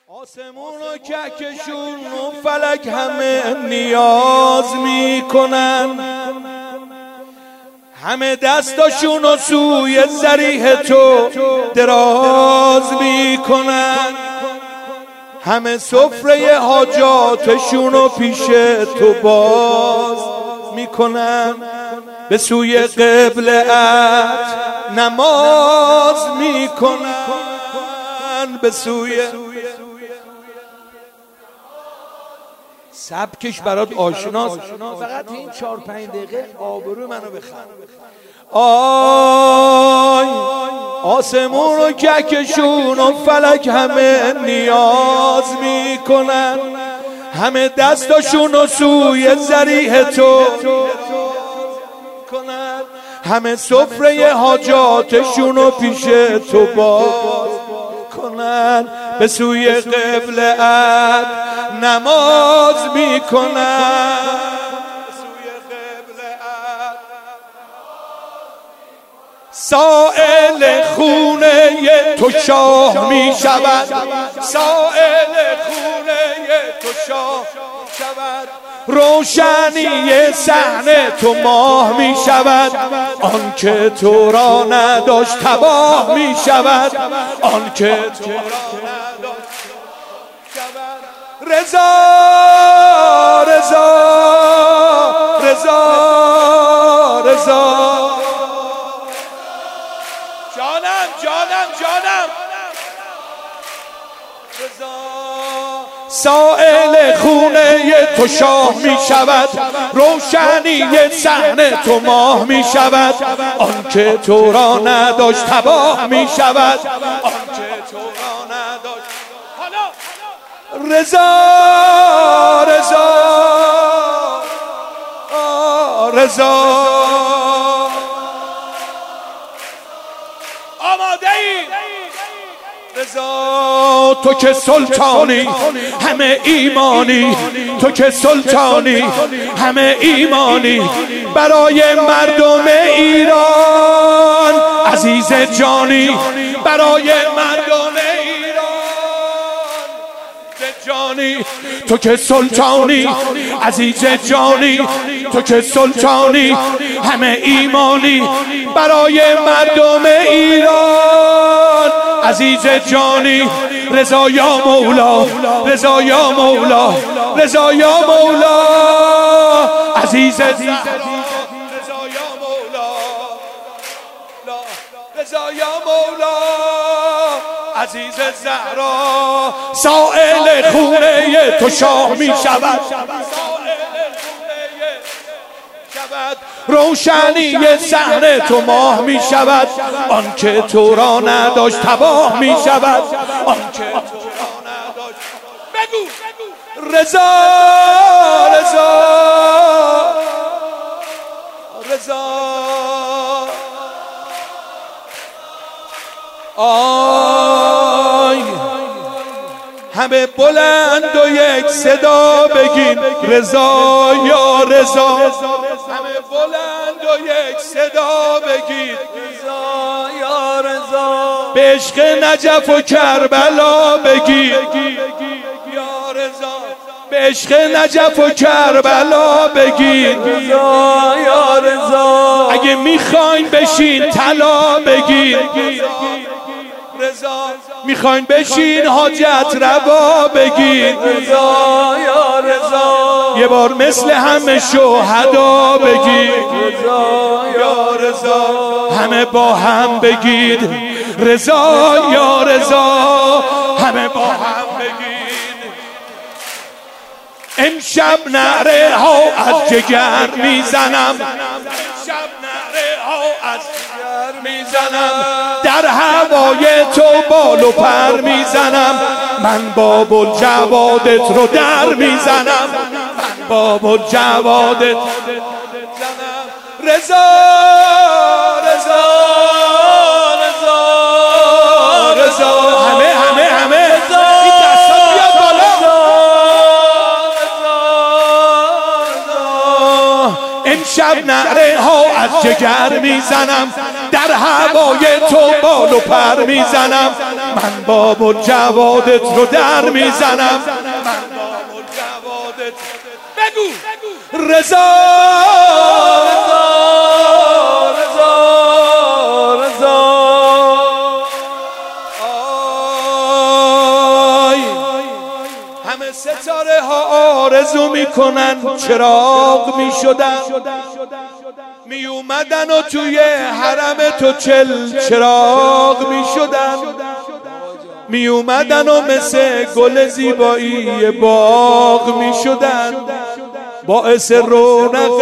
آسمون و کهکشون و فلک همه نیاز میکنن، همه دستاشون و سوی ذریح تو دراز میکنن، همه سفره حاجاتشون و پیش تو باز میکنن، به سوی قبله‌ات نماز میکنن، به سوی سبکش برات آشناست، فقط این 4-5 دقیقه آبرو منو بخند. آی آسمون و کهکشون و فلک همه نیاز میکنن، همه دستاشون و سوی ذریح تو کنن، همه سفره حاجاتشون و پیش تو باز کنن، به سوی قبله‌ات نماز میکنن، سائل خونه تو شاه میشود، سائل خونه تو شاه شود، روشنی صحنه تو ماه می شود، آن که تو را نداشت تباه می شود، آن که تو را نداشت شود. رضا رضا رضا رضا، جانم جانم جانم رضا، سائل خونه تو شاه می شود، روشنی صحنه تو ماه می شود، آن که تو را نداشت تباه می شود، آن که تو را نداشت. رضا رضا رضا، آماده ای؟ رضا تو که سلطانی همه ایمانی، تو که سلطانی همه ایمانی، برای مردم ایران عزیز جانی، برای مردم ایران جانی، تو که سلطانی عزیز جانی، تو که سلطانی همه ایمانی، برای مردم ایران عزیز جانی. رضا یا مولا، رضا یا مولا، رضا یا مولا، عزیز رضا یا مولا، رضا یا مولا، عزیز زهرا، سائل خونه تو شاه می شود، روشنی صحنه تو ماه می شود، آن که تو را نداشت تباه می شود، آن که تو را نداشت. بگو رضا رضا رضا، آی همه بلند و یک صدا بگین رضا یا رضا، همه بلند و یک صدا بگین رضا یا رضا، به عشق نجف و کربلا بگین یا رضا، به عشق نجف و کربلا بگین رضا یا رضا، اگه میخواین بشین طلا بگین رضا، میخواین بشین حاجت روا بگین رضا یا رضا، یه بار مثل همه شهدا بگین رضا یا رضا، همه با هم بگید رضا یا رضا، همه با هم بگید. امشب نعره ها از جگر میزنم، امشب نعره ها از جگر میزنم، در هوای تو بال و پر میزنم، من باب الجوادت رو در میزنم، من باب الجوادت زنم. رضا رضا رضا رضا، همه همه همه این دستا بیاد بالا. امشب نعره ها از جگر میزنم، در هوای تو بال و پر میزنم، من باب و جوادت رو در میزنم، من باب و جوادت. بگو رضا رضا رضا. همه ستاره ها آرزو میکنن چراغ میشدن، می اومدن و توی حرم تو چراغ میشدن، می اومدن و مثل گل زیبایی باغ میشدن، باعث رونق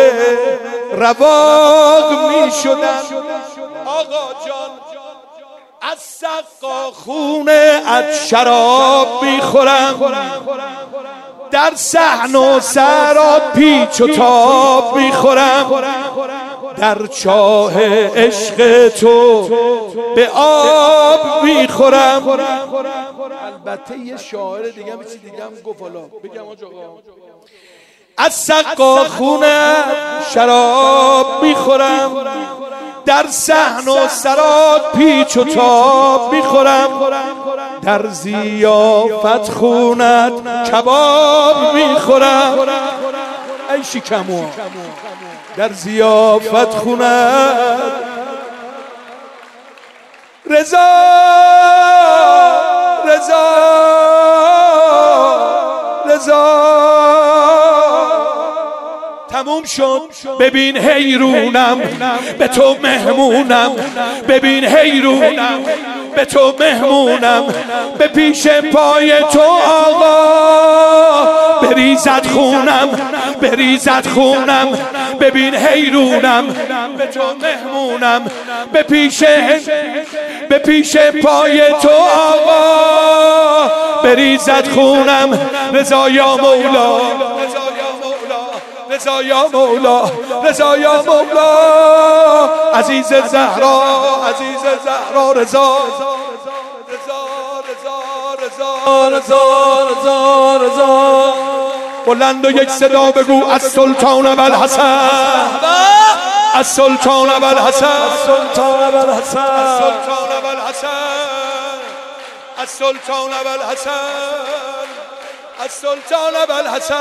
رواق میشدن. آقا جان از سقا خونه از شراب میخورم، در صحن و سراب پیچ و تاب میخورم، در چاه عشق تو به آب میخورم. البته یه شاعر دیگه هم چیز دیگه هم گفت، حالا بگم آقا از سقا خونه شراب میخورم، در صحن و سراب پیچ و تاب میخورم، در ضیافت خونت کباب میخورم. ای شکمو در ضیافت خونت. رضا رضا رضا. تموم شد ببین حیرونم به تو مهمونم، ببین حیرونم به تو مهمونم، به پیش پای تو آقا بریزد خونم، بریزد خونم. ببین حیرونم به تو مهمونم، به پیش پای تو آقا بریزد خونم. رضا یا مولا رضا یا مولا رضا یا مولا. عزیز زهرا عزیز زهرا رضا رضا رضا رضا رضا رضا. بلند و یک صدا بگو از سلطان ابوالحسن، از سلطان ابوالحسن، از سلطان ابوالحسن، از سلطان ابوالحسن، از سلطان ابوالحسن، از سلطان ابوالحسن،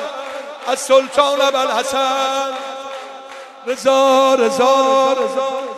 از سلطان ابوالحسن. رضا رضا رضا.